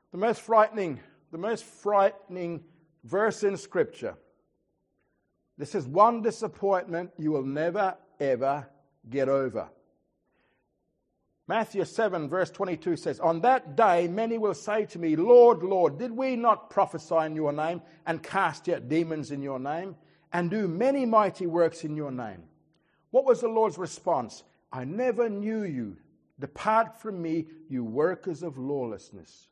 The most frightening verse in Scripture. This is one disappointment you will never, ever get over. Matthew 7 verse 22 says, "On that day many will say to me, Lord, Lord, did we not prophesy in your name and cast out demons in your name and do many mighty works in your name?" What was the Lord's response? "I never knew you. Depart from me, you workers of lawlessness."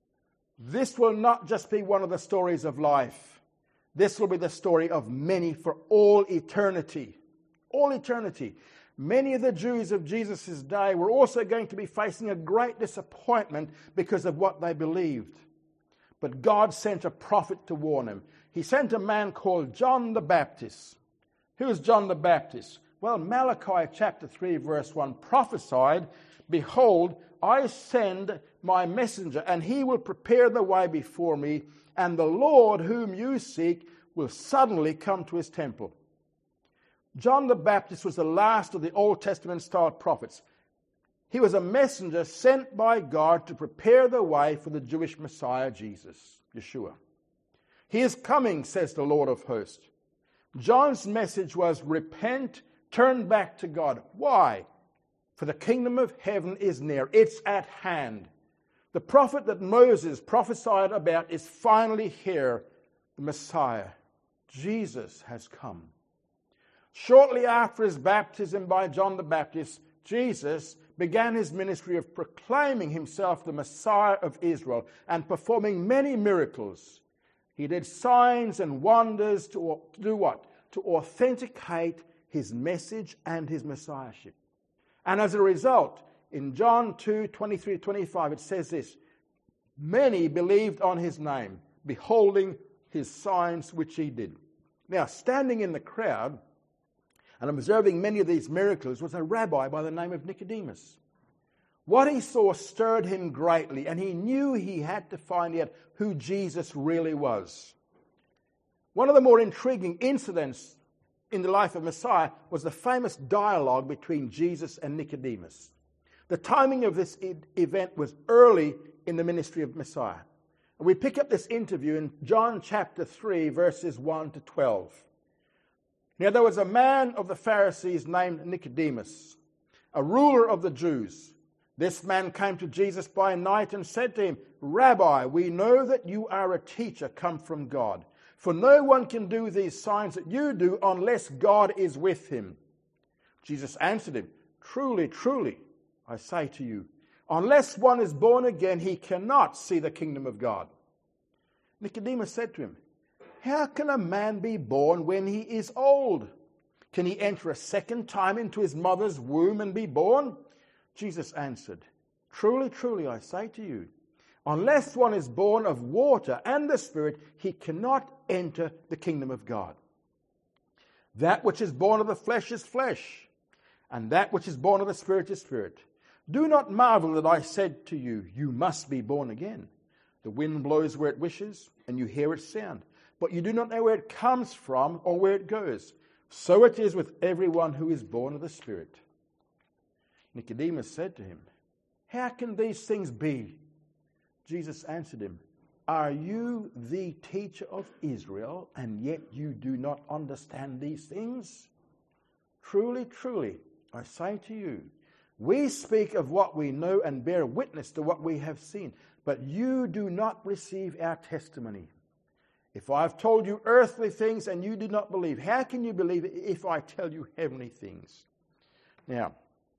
This will not just be one of the stories of life. This will be the story of many for all eternity. All eternity. Many of the Jews of Jesus' day were also going to be facing a great disappointment because of what they believed. But God sent a prophet to warn them. He sent a man called John the Baptist. Who is John the Baptist? Well, Malachi chapter 3 verse 1 prophesied, "Behold, I send my messenger, and he will prepare the way before me, and the Lord whom you seek will suddenly come to his temple." John the Baptist was the last of the Old Testament-style prophets. He was a messenger sent by God to prepare the way for the Jewish Messiah, Jesus, Yeshua. "He is coming," says the Lord of hosts. John's message was, repent, turn back to God. Why? For the kingdom of heaven is near. It's at hand. The prophet that Moses prophesied about is finally here. The Messiah, Jesus, has come. Shortly after his baptism by John the Baptist, Jesus began his ministry of proclaiming himself the Messiah of Israel and performing many miracles. He did signs and wonders to do what? To authenticate his message and his messiahship. And as a result, in John 2:23-25, it says this, "Many believed on his name, beholding his signs which he did." Now, standing in the crowd and observing many of these miracles was a rabbi by the name of Nicodemus. What he saw stirred him greatly, and he knew he had to find out who Jesus really was. One of the more intriguing incidents in the life of Messiah was the famous dialogue between Jesus and Nicodemus. The timing of this event was early in the ministry of Messiah. And we pick up this interview in John chapter 3, verses 1-12. "Now there was a man of the Pharisees named Nicodemus, a ruler of the Jews. This man came to Jesus by night and said to him, 'Rabbi, we know that you are a teacher come from God. For no one can do these signs that you do unless God is with him.' Jesus answered him, 'Truly, truly, I say to you, unless one is born again, he cannot see the kingdom of God.' Nicodemus said to him, 'How can a man be born when he is old? Can he enter a second time into his mother's womb and be born?' Jesus answered, 'Truly, truly, I say to you, unless one is born of water and the Spirit, he cannot enter the kingdom of God. That which is born of the flesh is flesh, and that which is born of the Spirit is spirit. Do not marvel that I said to you, you must be born again. The wind blows where it wishes, and you hear its sound, but you do not know where it comes from or where it goes. So it is with everyone who is born of the Spirit.' Nicodemus said to him, 'How can these things be?' Jesus answered him, 'Are you the teacher of Israel, and yet you do not understand these things? Truly, truly, I say to you, we speak of what we know and bear witness to what we have seen, but you do not receive our testimony. If I have told you earthly things and you do not believe, how can you believe if I tell you heavenly things?' Now,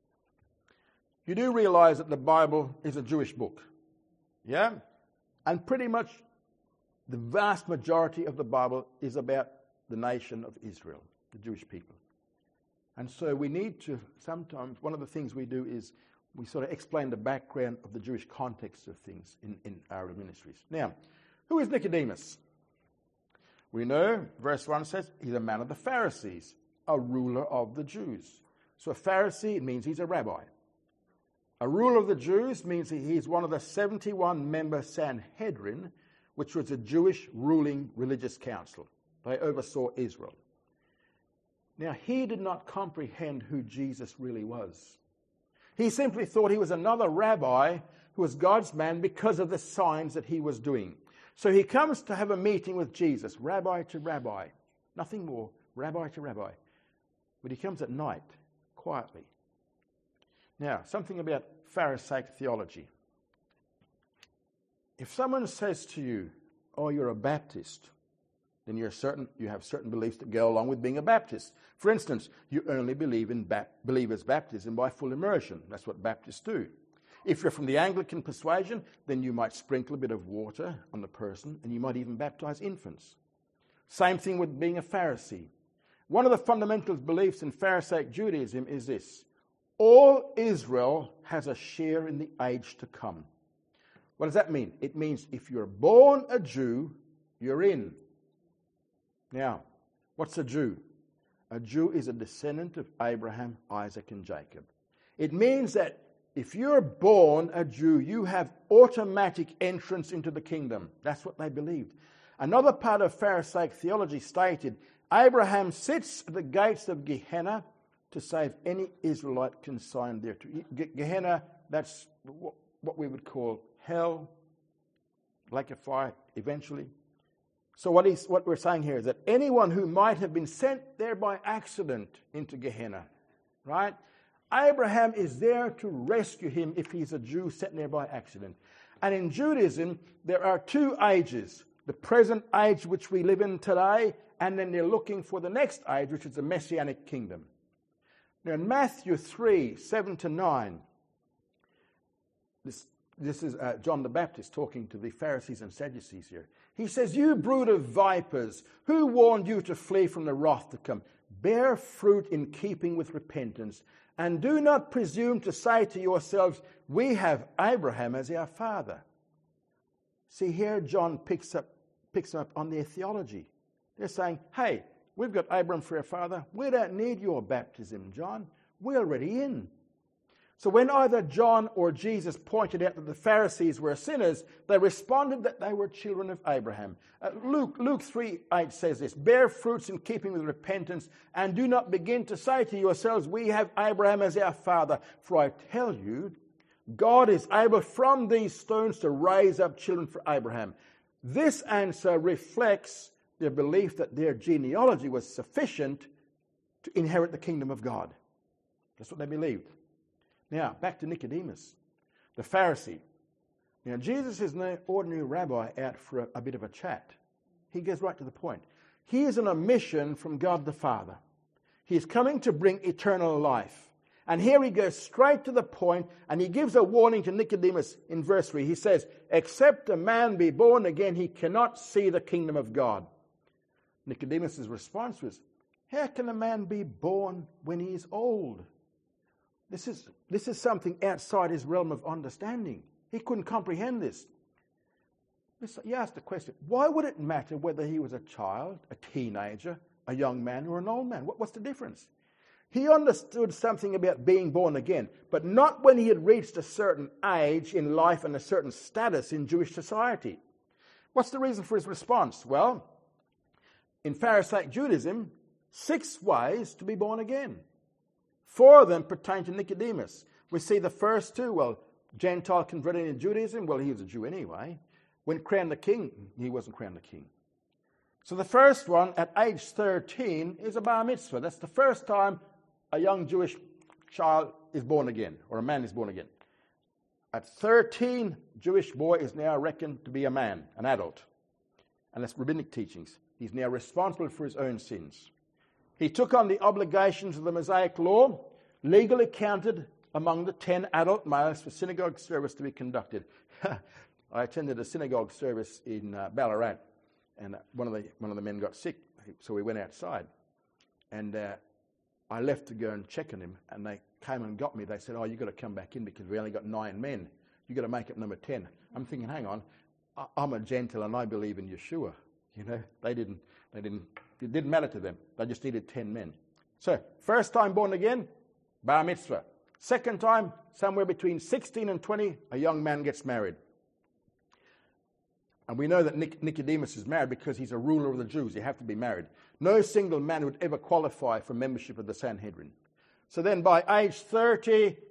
you do realize that the Bible is a Jewish book. Yeah? And pretty much the vast majority of the Bible is about the nation of Israel, the Jewish people. And so we need to sometimes, one of the things we do is we sort of explain the background of the Jewish context of things in our ministries. Now, who is Nicodemus? We know, verse 1 says, he's a man of the Pharisees, a ruler of the Jews. So a Pharisee, it means he's a rabbi. A ruler of the Jews means he's one of the 71-member Sanhedrin, which was a Jewish ruling religious council. They oversaw Israel. Now, he did not comprehend who Jesus really was. He simply thought he was another rabbi who was God's man because of the signs that he was doing. So he comes to have a meeting with Jesus, rabbi to rabbi. Nothing more, rabbi to rabbi. But he comes at night, quietly. Now, something about Pharisaic theology. If someone says to you, oh, you're a Baptist, then you have certain beliefs that go along with being a Baptist. For instance, you only believe in believers' baptism by full immersion. That's what Baptists do. If you're from the Anglican persuasion, then you might sprinkle a bit of water on the person, and you might even baptize infants. Same thing with being a Pharisee. One of the fundamental beliefs in Pharisaic Judaism is this: all Israel has a share in the age to come. What does that mean? It means if you're born a Jew, you're in. Now, what's a Jew? A Jew is a descendant of Abraham, Isaac, and Jacob. It means that if you're born a Jew, you have automatic entrance into the kingdom. That's what they believed. Another part of Pharisaic theology stated, Abraham sits at the gates of Gehenna to save any Israelite consigned there. Gehenna, that's what we would call hell, lake of fire, eventually. So what we're saying here is that anyone who might have been sent there by accident into Gehenna, right? Abraham is there to rescue him if he's a Jew sent there by accident. And in Judaism, there are two ages. The present age which we live in today, and then they're looking for the next age, which is the Messianic kingdom. Now in Matthew 3, 7-9, this is John the Baptist talking to the Pharisees and Sadducees here. He says, you brood of vipers, who warned you to flee from the wrath to come? Bear fruit in keeping with repentance, and do not presume to say to yourselves, we have Abraham as our father. See, here John picks them up on their theology. They're saying, hey, we've got Abraham for our father. We don't need your baptism, John. We're already in. So when either John or Jesus pointed out that the Pharisees were sinners, they responded that they were children of Abraham. Luke 3:8 says this, bear fruits in keeping with repentance, and do not begin to say to yourselves, we have Abraham as our father. For I tell you, God is able from these stones to raise up children for Abraham. This answer reflects their belief that their genealogy was sufficient to inherit the kingdom of God. That's what they believed. Now, back to Nicodemus, the Pharisee. Now, Jesus is no ordinary rabbi out for a bit of a chat. He goes right to the point. He is on a mission from God the Father. He is coming to bring eternal life. And here he goes straight to the point, and he gives a warning to Nicodemus in verse 3. He says, except a man be born again, he cannot see the kingdom of God. Nicodemus' response was, how can a man be born when he is old? This is something outside his realm of understanding. He couldn't comprehend this. He asked the question, why would it matter whether he was a child, a teenager, a young man, or an old man? What's the difference? He understood something about being born again, but not when he had reached a certain age in life and a certain status in Jewish society. What's the reason for his response? Well, in Pharisaic Judaism, 6 ways to be born again. 4 of them pertain to Nicodemus. We see the first 2, well, Gentile converted into Judaism. Well, he was a Jew anyway. When crowned the king, he wasn't crowned the king. So the first one, at age 13, is a bar mitzvah. That's the first time a young Jewish child is born again, or a man is born again. At 13, Jewish boy is now reckoned to be a man, an adult. And that's rabbinic teachings. He's now responsible for his own sins. He took on the obligations of the Mosaic law, legally counted among the 10 adult males for synagogue service to be conducted. I attended a synagogue service in Ballarat, and one of the men got sick, so we went outside. And I left to go and check on him, and they came and got me. They said, oh, you've got to come back in because we only got 9 men. You've got to make it number 10. I'm thinking, hang on, I'm a Gentile and I believe in Yeshua. You know, it didn't matter to them. They just needed 10 men. So, first time born again, bar mitzvah. Second time, somewhere between 16 and 20, a young man gets married. And we know that Nicodemus is married because he's a ruler of the Jews. You have to be married. No single man would ever qualify for membership of the Sanhedrin. So then by age 30,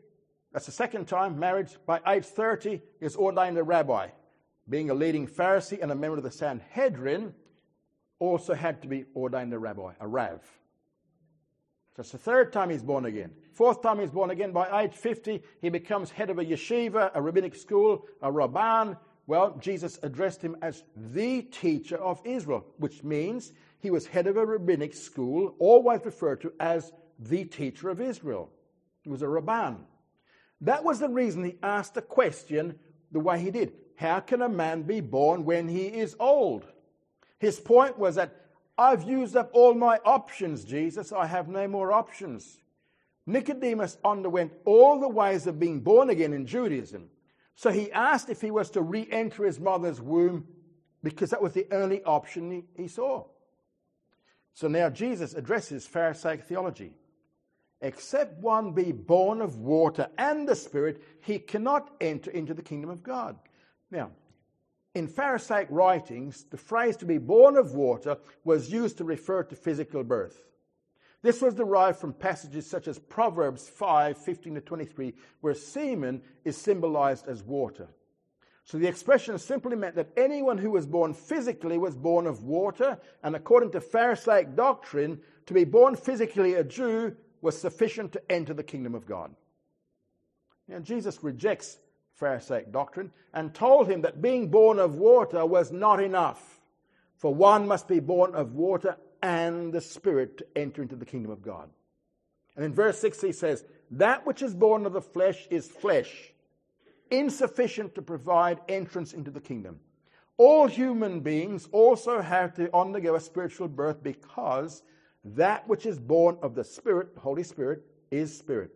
That's the second time, marriage. By age 30, he was ordained a rabbi. Being a leading Pharisee and a member of the Sanhedrin, also had to be ordained a rabbi, a Rav. So it's the third time he's born again. Fourth time he's born again. By age 50, he becomes head of a yeshiva, a rabbinic school, a Rabban. Well, Jesus addressed him as the teacher of Israel, which means he was head of a rabbinic school, always referred to as the teacher of Israel. He was a Rabban. That was the reason he asked the question the way he did. How can a man be born when he is old? His point was that I've used up all my options, Jesus. I have no more options. Nicodemus underwent all the ways of being born again in Judaism. So he asked if he was to re-enter his mother's womb because that was the only option he saw. So now Jesus addresses Pharisaic theology. Except one be born of water and the Spirit, he cannot enter into the kingdom of God. Now, in Pharisaic writings, the phrase to be born of water was used to refer to physical birth. This was derived from passages such as Proverbs 5:15-23, where semen is symbolized as water. So the expression simply meant that anyone who was born physically was born of water, and according to Pharisaic doctrine, to be born physically a Jew was sufficient to enter the kingdom of God. Now, Jesus rejects Pharisaic doctrine and told him that being born of water was not enough, for one must be born of water and the Spirit to enter into the kingdom of God. And in verse 6 he says, that which is born of the flesh is flesh, insufficient to provide entrance into the kingdom. All human beings also have to undergo a spiritual birth because that which is born of the Spirit, the Holy Spirit, is spirit.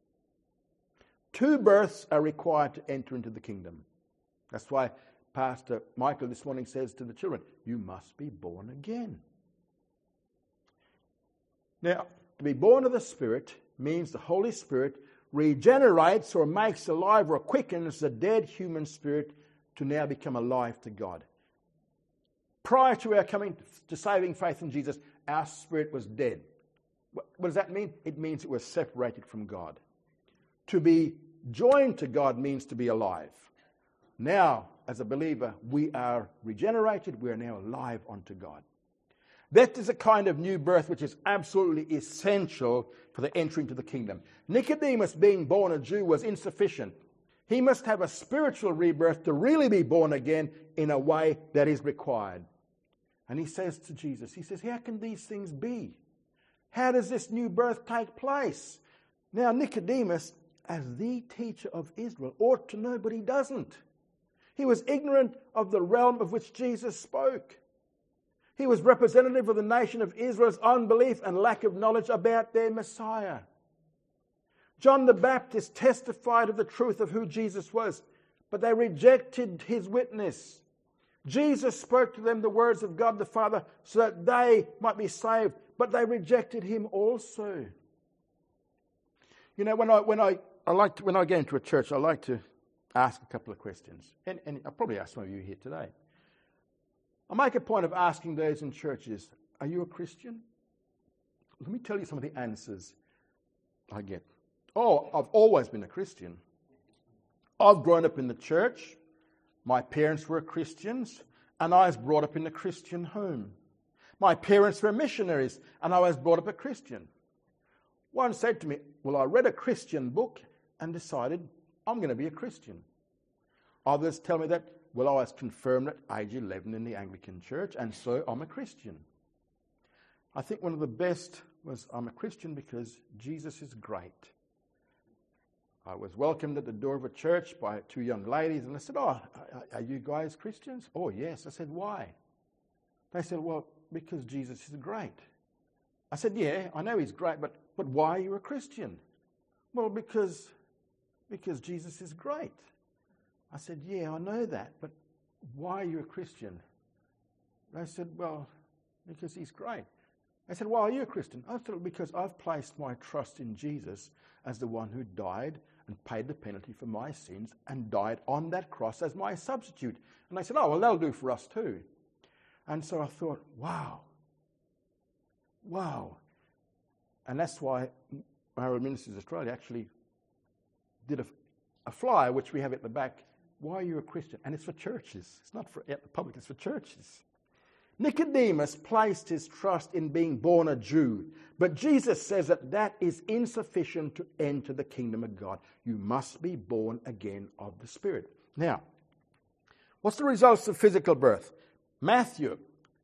2 births are required to enter into the kingdom. That's why Pastor Michael this morning says to the children, you must be born again. Now, to be born of the Spirit means the Holy Spirit regenerates or makes alive or quickens the dead human spirit to now become alive to God. Prior to our coming to saving faith in Jesus, our spirit was dead. What does that mean? It means it was separated from God. To be joined to God means to be alive. Now, as a believer, we are regenerated. We are now alive unto God. That is a kind of new birth which is absolutely essential for the entry into the kingdom. Nicodemus, being born a Jew, was insufficient. He must have a spiritual rebirth to really be born again in a way that is required. And he says to Jesus, he says, how can these things be? How does this new birth take place? Now, Nicodemus, as the teacher of Israel, ought to know, but he doesn't. He was ignorant of the realm of which Jesus spoke. He was representative of the nation of Israel's unbelief and lack of knowledge about their Messiah. John the Baptist testified of the truth of who Jesus was, but they rejected his witness. Jesus spoke to them the words of God the Father so that they might be saved, but they rejected him also. You know, when I go into a church, I like to ask a couple of questions. And I'll probably ask some of you here today. I make a point of asking those in churches, are you a Christian? Let me tell you some of the answers I get. Oh, I've always been a Christian. I've grown up in the church. My parents were Christians, and I was brought up in a Christian home. My parents were missionaries, and I was brought up a Christian. One said to me, well, I read a Christian book and decided I'm going to be a Christian. Others tell me that, well, I was confirmed at age 11 in the Anglican Church, and so I'm a Christian. I think one of the best was I'm a Christian because Jesus is great. I was welcomed at the door of a church by 2 young ladies, and I said, oh, are you guys Christians? Oh, yes. I said, why? They said, well, because Jesus is great. I said, yeah, I know he's great, but why are you a Christian? Well, because Jesus is great. I said, yeah, I know that, but why are you a Christian? They said, well, because he's great. I said, why are you a Christian? I said, because I've placed my trust in Jesus as the one who died and paid the penalty for my sins and died on that cross as my substitute. And they said, oh, well, that'll do for us too. And so I thought, wow. And that's why Maori Ministers Australia actually did a flyer, which we have at the back. Why are you a Christian? And it's for churches. It's not for the public, it's for churches. Nicodemus placed his trust in being born a Jew. But Jesus says that is insufficient to enter the kingdom of God. You must be born again of the Spirit. Now, what's the results of physical birth? Matthew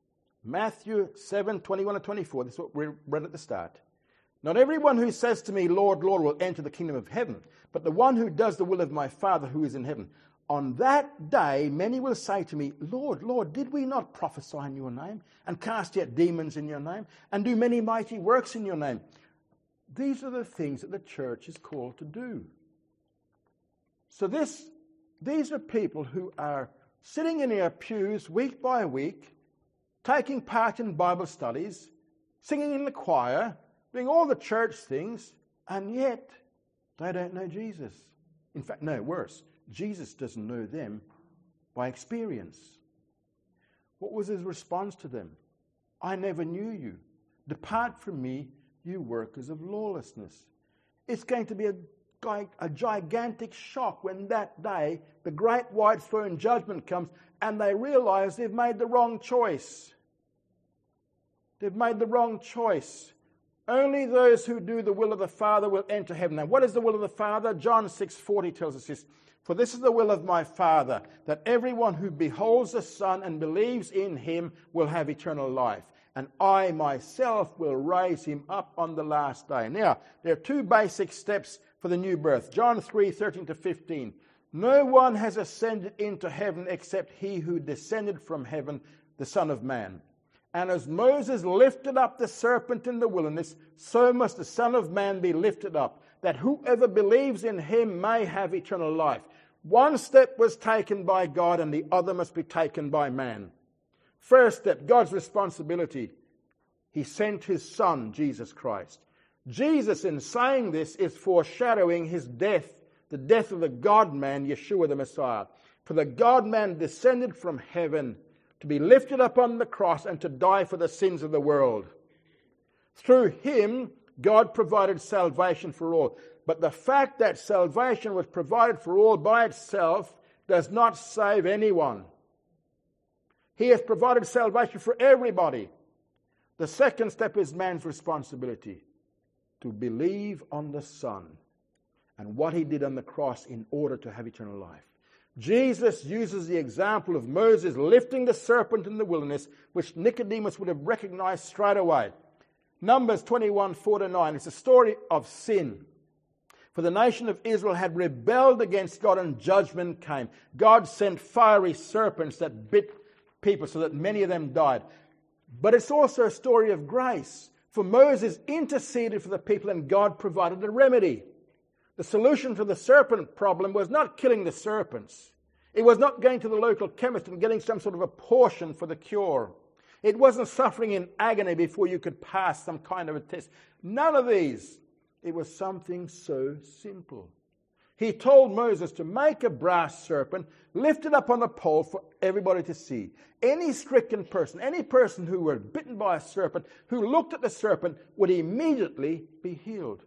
7:21 and 24. This is what we read at the start. Not everyone who says to me, Lord, Lord, will enter the kingdom of heaven, but the one who does the will of my Father who is in heaven. On that day, many will say to me, Lord, Lord, did we not prophesy in your name, and cast out demons in your name, and do many mighty works in your name? These are the things that the church is called to do. So these are people who are sitting in their pews week by week, taking part in Bible studies, singing in the choir, doing all the church things, and yet they don't know Jesus. In fact, no, worse. Jesus doesn't know them by experience. What was his response to them? I never knew you. Depart from me, you workers of lawlessness. It's going to be a gigantic shock when that day the great white throne judgment comes and they realize they've made the wrong choice. They've made the wrong choice. Only those who do the will of the Father will enter heaven. Now, what is the will of the Father? John 6:40 tells us this. For this is the will of my Father, that everyone who beholds the Son and believes in him will have eternal life. And I myself will raise him up on the last day. Now, there are two basic steps for the new birth. John 3:13 to 15. No one has ascended into heaven except he who descended from heaven, the Son of Man. And as Moses lifted up the serpent in the wilderness, so must the Son of Man be lifted up, that whoever believes in him may have eternal life. One step was taken by God and the other must be taken by man. First step, God's responsibility. He sent his Son, Jesus Christ. Jesus, in saying this, is foreshadowing his death, the death of the God-man, Yeshua the Messiah. For the God-man descended from heaven to be lifted up on the cross and to die for the sins of the world. Through him, God provided salvation for all. But the fact that salvation was provided for all by itself does not save anyone. He has provided salvation for everybody. The second step is man's responsibility to believe on the Son and what he did on the cross in order to have eternal life. Jesus uses the example of Moses lifting the serpent in the wilderness, which Nicodemus would have recognized straight away. Numbers 21:4-9. It's a story of sin. For the nation of Israel had rebelled against God and judgment came. God sent fiery serpents that bit people so that many of them died. But it's also a story of grace. For Moses interceded for the people and God provided a remedy. The solution to the serpent problem was not killing the serpents. It was not going to the local chemist and getting some sort of a potion for the cure. It wasn't suffering in agony before you could pass some kind of a test. None of these. It was something so simple. He told Moses to make a brass serpent, lift it up on a pole for everybody to see. Any stricken person, any person who were bitten by a serpent, who looked at the serpent, would immediately be healed.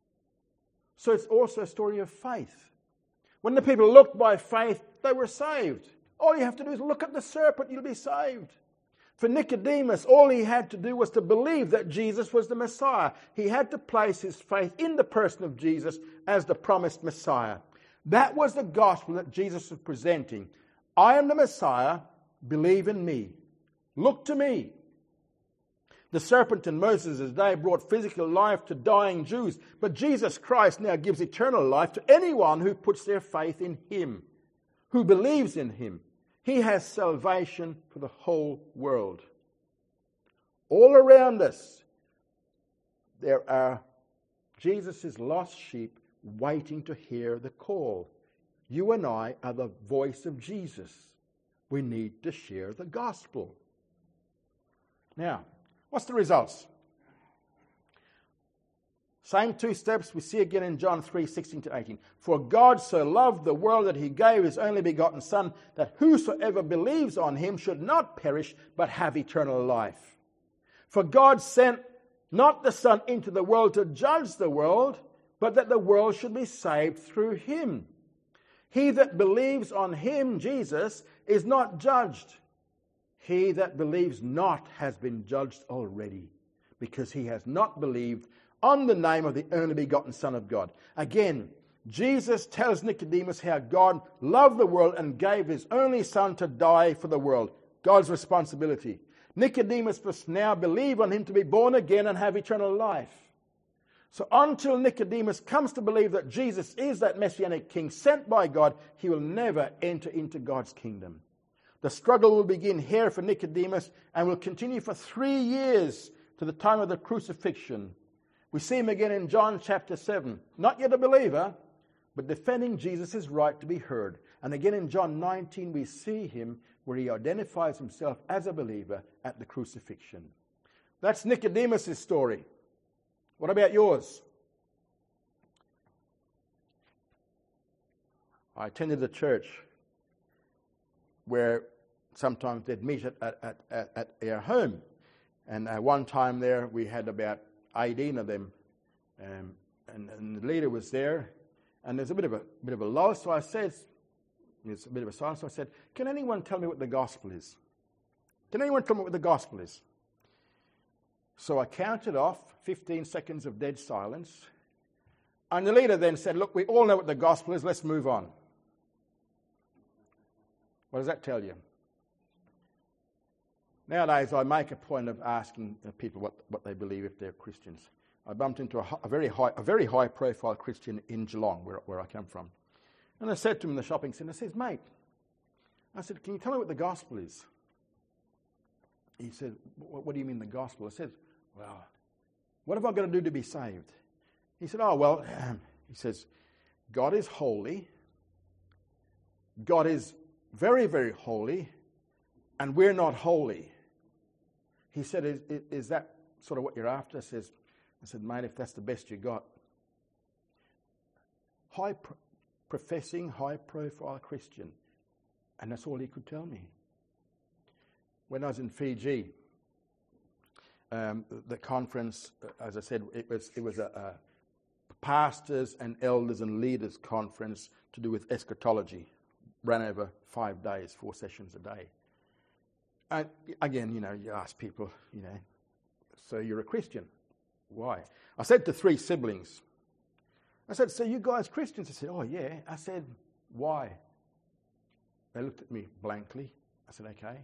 So it's also a story of faith. When the people looked by faith, they were saved. All you have to do is look at the serpent, you'll be saved. For Nicodemus, all he had to do was to believe that Jesus was the Messiah. He had to place his faith in the person of Jesus as the promised Messiah. That was the gospel that Jesus was presenting. I am the Messiah, believe in me. Look to me. The serpent in Moses' day brought physical life to dying Jews, but Jesus Christ now gives eternal life to anyone who puts their faith in him, who believes in him. He has salvation for the whole world. All around us, there are Jesus' lost sheep waiting to hear the call. You and I are the voice of Jesus. We need to share the gospel. Now, what's the results? Same two steps we see again in John 3:16-18. For God so loved the world that he gave his only begotten Son, that whosoever believes on him should not perish, but have eternal life. For God sent not the Son into the world to judge the world, but that the world should be saved through him. He that believes on him, Jesus, is not judged. He that believes not has been judged already, because he has not believed on the name of the only begotten Son of God. Again, Jesus tells Nicodemus how God loved the world and gave his only Son to die for the world. God's responsibility. Nicodemus must now believe on him to be born again and have eternal life. So until Nicodemus comes to believe that Jesus is that Messianic King sent by God, he will never enter into God's kingdom. The struggle will begin here for Nicodemus and will continue for 3 years to the time of the crucifixion. We see him again in John chapter 7. Not yet a believer, but defending Jesus' right to be heard. And again in John 19 we see him where he identifies himself as a believer at the crucifixion. That's Nicodemus' story. What about yours? I attended a church where sometimes they'd meet at our home. And one time there we had about 18 of them. And the leader was there. And there's a bit of a lull, so I said, there's a bit of a silence, so I said, can anyone tell me what the gospel is? Can anyone tell me what the gospel is? So I counted off 15 seconds of dead silence. And the leader then said, look, we all know what the gospel is, let's move on. What does that tell you? Nowadays, I make a point of asking people what they believe if they're Christians. I bumped into a very high profile Christian in Geelong, where I come from. And I said to him in the shopping centre, I said, mate, I said, can you tell me what the gospel is? He said, what do you mean the gospel? I said, well, what have I got to do to be saved? He said, he says, God is holy. God is very, very holy, and we're not holy. He said, is that sort of what you're after? I said, mate, if that's the best you got. Professing, high-profile Christian. And that's all he could tell me. When I was in Fiji, the conference, as I said, it was a pastors and elders and leaders conference to do with eschatology. Ran over 5 days, 4 sessions a day. And again, you ask people, so you're a Christian. Why? I said to 3 siblings, I said, so you guys Christians? I said, oh yeah. I said, why? They looked at me blankly. I said, okay.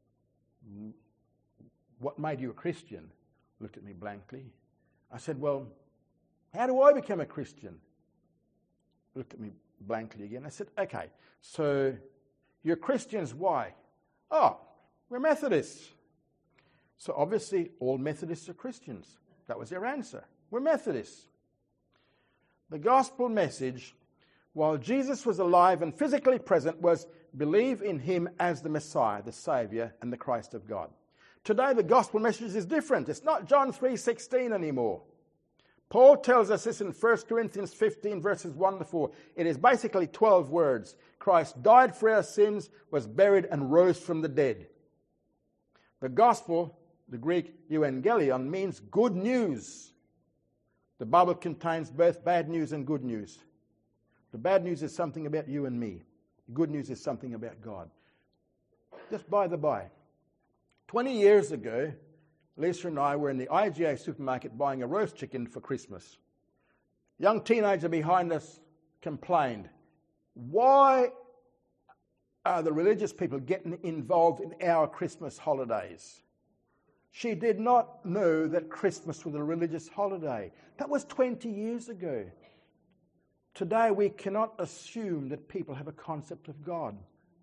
What made you a Christian? Looked at me blankly. I said, well, how do I become a Christian? Looked at me blankly again. I said, okay, so you're Christians, why? Oh, we're Methodists. So obviously all Methodists are Christians. That was their answer. We're Methodists. The gospel message, while Jesus was alive and physically present, was believe in him as the Messiah, the Saviour, and the Christ of God. Today the gospel message is different. It's not John 3:16 anymore. Paul tells us this in 1 Corinthians 15 verses 1 to 4. It is basically 12 words. Christ died for our sins, was buried, and rose from the dead. The gospel, the Greek euangelion, means good news. The Bible contains both bad news and good news. The bad news is something about you and me. The good news is something about God. Just by the by, 20 years ago, Lisa and I were in the IGA supermarket buying a roast chicken for Christmas. Young teenager behind us complained, why are the religious people getting involved in our Christmas holidays? She did not know that Christmas was a religious holiday. That was 20 years ago. Today we cannot assume that people have a concept of God.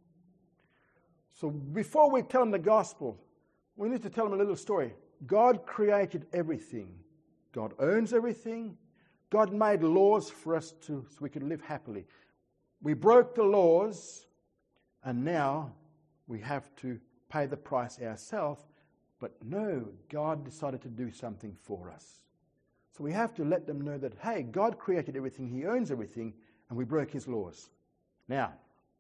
So before we tell them the gospel, we need to tell them a little story. God created everything. God owns everything. God made laws for us so we could live happily. We broke the laws, and now we have to pay the price ourselves. But no, God decided to do something for us. So we have to let them know that, hey, God created everything, he owns everything, and we broke his laws. Now,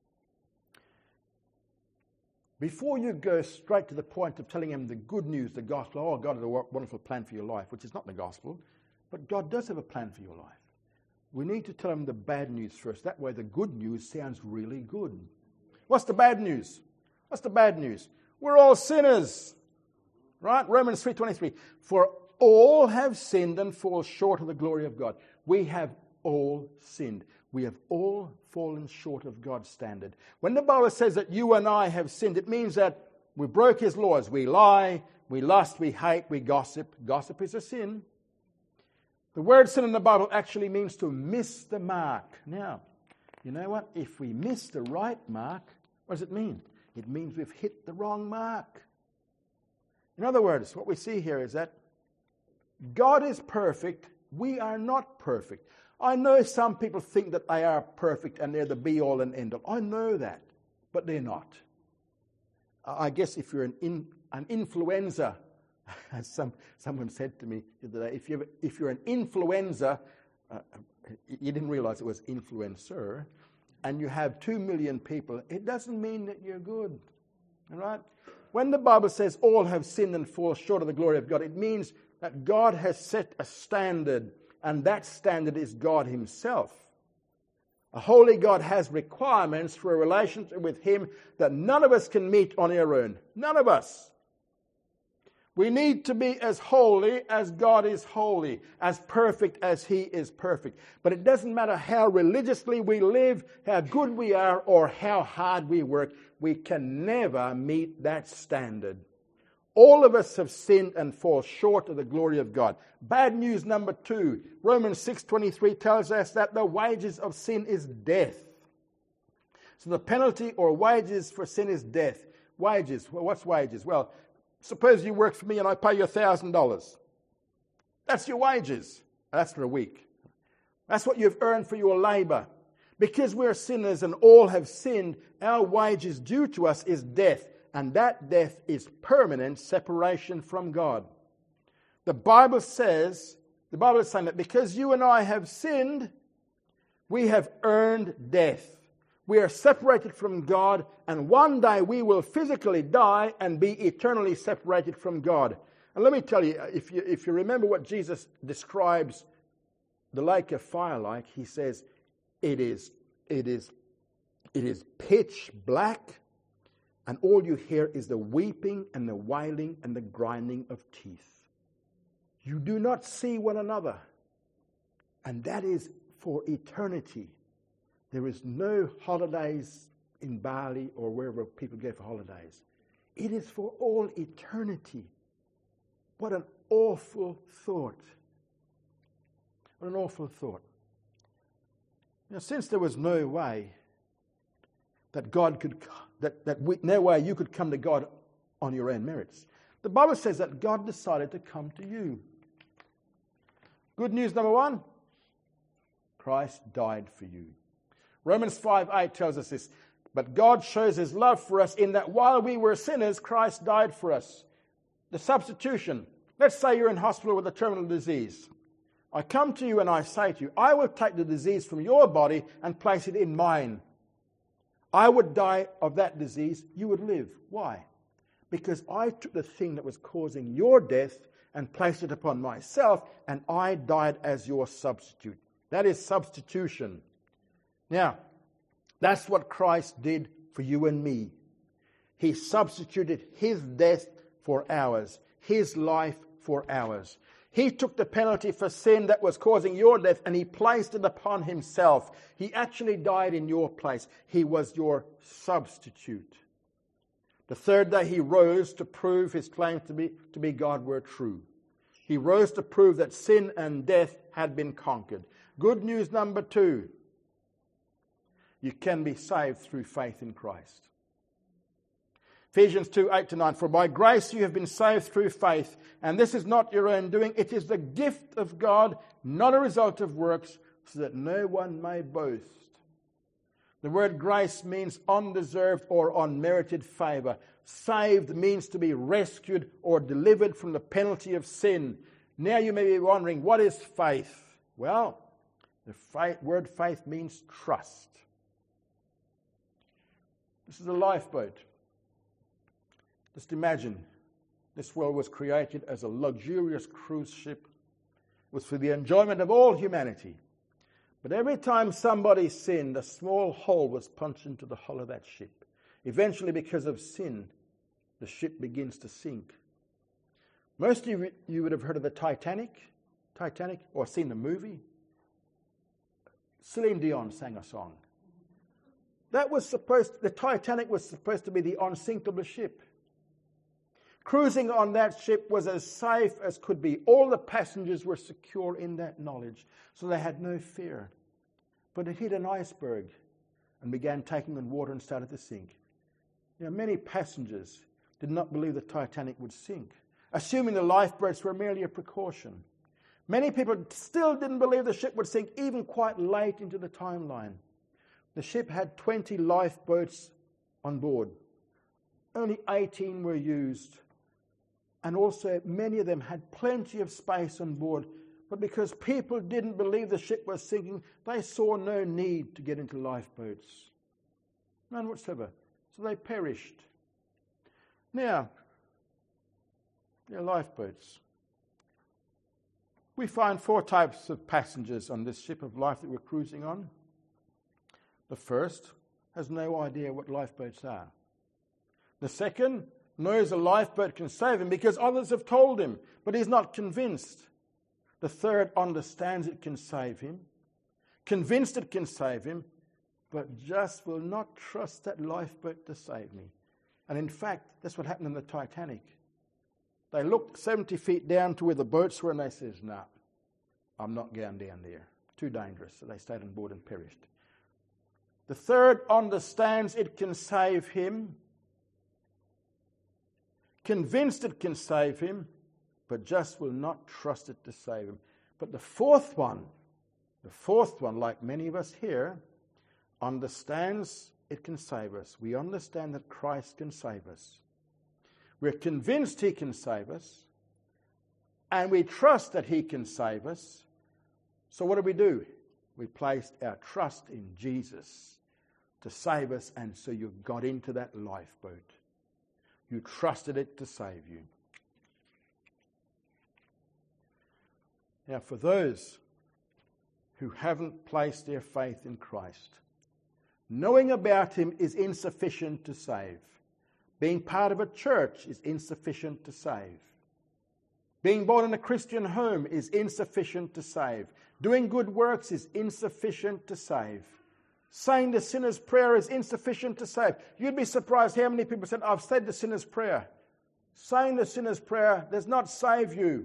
before you go straight to the point of telling them the good news, the gospel, oh, God has a wonderful plan for your life, which is not the gospel, but God does have a plan for your life. we need to tell them the bad news first. That way the good news sounds really good. What's the bad news? What's the bad news? We're all sinners. Right? Romans 3:23. For all have sinned and fall short of the glory of God. We have all sinned. We have all fallen short of God's standard. When the Bible says that you and I have sinned, it means that we broke His laws. We lie, we lust, we hate, we gossip. Gossip is a sin. The word sin in the Bible actually means to miss the mark. Now, you know what? If we miss the right mark, what does it mean? It means we've hit the wrong mark. In other words, what we see here is that God is perfect. We are not perfect. I know some people think that they are perfect and they're the be-all and end-all. I know that, but they're not. I guess if you're an influenza, as someone said to me the other day, if you're an influenza, you didn't realize it was influencer, and you have 2 million people, it doesn't mean that you're good. All right? When the Bible says all have sinned and fall short of the glory of God, it means that God has set a standard, and that standard is God Himself. A holy God has requirements for a relationship with Him that none of us can meet on our own. None of us. We need to be as holy as God is holy, as perfect as He is perfect. But it doesn't matter how religiously we live, how good we are, or how hard we work, we can never meet that standard. All of us have sinned and fall short of the glory of God. Bad news number 2. Romans 6:23 tells us that the wages of sin is death. So the penalty or wages for sin is death. Wages. Well, what's wages? Well, suppose you work for me and I pay you $1,000. That's your wages. That's for a week. That's what you've earned for your labor. Because we're sinners and all have sinned, our wages due to us is death. And that death is permanent separation from God. The Bible is saying that because you and I have sinned, we have earned death. We are separated from God, and one day we will physically die and be eternally separated from God. And let me tell you, if you remember what Jesus describes the lake of fire like, He says, it is pitch black, and all you hear is the weeping and the wailing and the grinding of teeth. You do not see one another. And that is for eternity. There is no holidays in Bali or wherever people go for holidays. It is for all eternity. What an awful thought. What an awful thought. Now, since there was no way that God could, no way you could come to God on your own merits, the Bible says that God decided to come to you. Good news number 1, Christ died for you. Romans 5:8 tells us this. But God shows His love for us in that while we were sinners, Christ died for us. The substitution. Let's say you're in hospital with a terminal disease. I come to you and I say to you, I will take the disease from your body and place it in mine. I would die of that disease, you would live. Why? Because I took the thing that was causing your death and placed it upon myself, and I died as your substitute. That is substitution. Now, that's what Christ did for you and me. He substituted His death for ours, His life for ours. He took the penalty for sin that was causing your death and He placed it upon Himself. He actually died in your place. He was your substitute. The third day He rose to prove His claim to be God were true. He rose to prove that sin and death had been conquered. Good news number 2. You can be saved through faith in Christ. Ephesians 2:8-9. For by grace you have been saved through faith, and this is not your own doing. It is the gift of God, not a result of works, so that no one may boast. The word grace means undeserved or unmerited favor. Saved means to be rescued or delivered from the penalty of sin. Now you may be wondering, what is faith? Well, the word faith means trust. This is a lifeboat. Just imagine, this world was created as a luxurious cruise ship. It was for the enjoyment of all humanity. But every time somebody sinned, a small hole was punched into the hull of that ship. Eventually, because of sin, the ship begins to sink. Most of you would have heard of the Titanic, or seen the movie. Celine Dion sang a song. The Titanic was supposed to be the unsinkable ship. Cruising on that ship was as safe as could be. All the passengers were secure in that knowledge, so they had no fear. But it hit an iceberg and began taking on water and started to sink. Many passengers did not believe the Titanic would sink, assuming the lifeboats were merely a precaution. Many people still didn't believe the ship would sink, even quite late into the timeline. The ship had 20 lifeboats on board. Only 18 were used. And also, many of them had plenty of space on board. But because people didn't believe the ship was sinking, they saw no need to get into lifeboats. None whatsoever. So they perished. Now, lifeboats. We find 4 types of passengers on this ship of life that we're cruising on. The first has no idea what lifeboats are. The second knows a lifeboat can save him because others have told him, but he's not convinced. The third understands it can save him, convinced it can save him, but just will not trust that lifeboat to save me. And in fact, that's what happened in the Titanic. They looked 70 feet down to where the boats were and they said, "No, I'm not going down there. Too dangerous." So they stayed on board and perished. The third understands it can save him, convinced it can save him, but just will not trust it to save him. But the fourth one, like many of us here, understands it can save us. We understand that Christ can save us. We're convinced he can save us, and we trust that he can save us. So what do? We placed our trust in Jesus to save us, and so you got into that lifeboat. You trusted it to save you. Now, for those who haven't placed their faith in Christ, knowing about him is insufficient to save. Being part of a church is insufficient to save. Being born in a Christian home is insufficient to save. Doing good works is insufficient to save. Saying the sinner's prayer is insufficient to save. You'd be surprised how many people said, "I've said the sinner's prayer." Saying the sinner's prayer does not save you.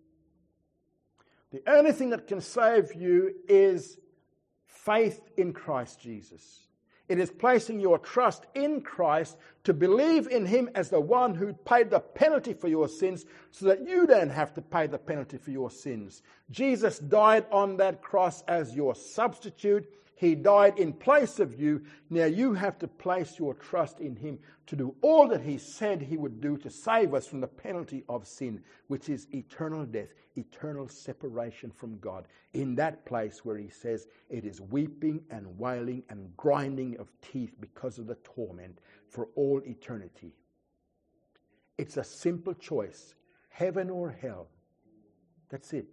The only thing that can save you is faith in Christ Jesus. It is placing your trust in Christ to believe in him as the one who paid the penalty for your sins so that you don't have to pay the penalty for your sins. Jesus died on that cross as your substitute. He died in place of you. Now you have to place your trust in him to do all that he said he would do to save us from the penalty of sin, which is eternal death, eternal separation from God. In that place where he says it is weeping and wailing and grinding of teeth because of the torment for all eternity. It's a simple choice, heaven or hell. That's it.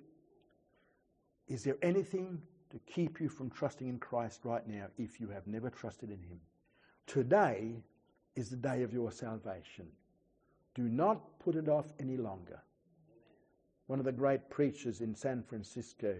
Is there anything to keep you from trusting in Christ right now if you have never trusted in him? Today is the day of your salvation. Do not put it off any longer. One of the great preachers in San Francisco,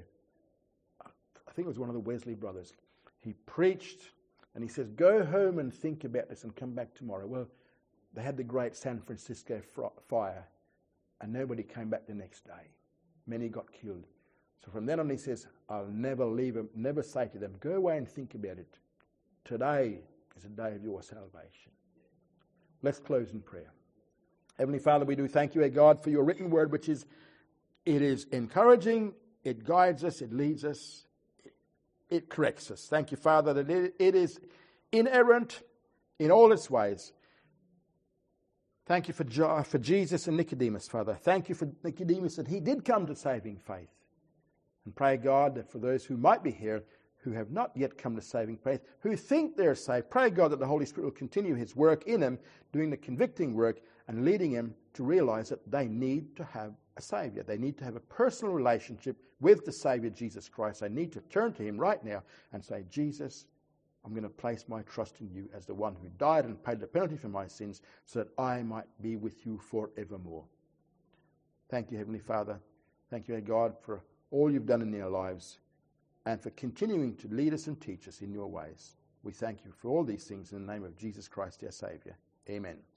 I think it was one of the Wesley brothers, he preached and he says, "Go home and think about this and come back tomorrow." Well, they had the great San Francisco fire and nobody came back the next day. Many got killed. So from then on he says, "I'll never leave them, never say to them, go away and think about it. Today is the day of your salvation." Let's close in prayer. Heavenly Father, we do thank you, God, for your written word, which is, it is encouraging, it guides us, it leads us, it corrects us. Thank you, Father, that it is inerrant in all its ways. Thank you for Jesus and Nicodemus, Father. Thank you for Nicodemus that he did come to saving faith. And pray, God, that for those who might be here who have not yet come to saving faith, who think they're saved. Pray God that the Holy Spirit will continue his work in them, doing the convicting work and leading them to realize that they need to have a Savior. They need to have a personal relationship with the Savior, Jesus Christ. They need to turn to him right now and say, Jesus, I'm going to place my trust in you as the one who died and paid the penalty for my sins so that I might be with you forevermore. Thank you, Heavenly Father. Thank you, God, for all you've done in their lives and for continuing to lead us and teach us in your ways. We thank you for all these things in the name of Jesus Christ, our Savior. Amen.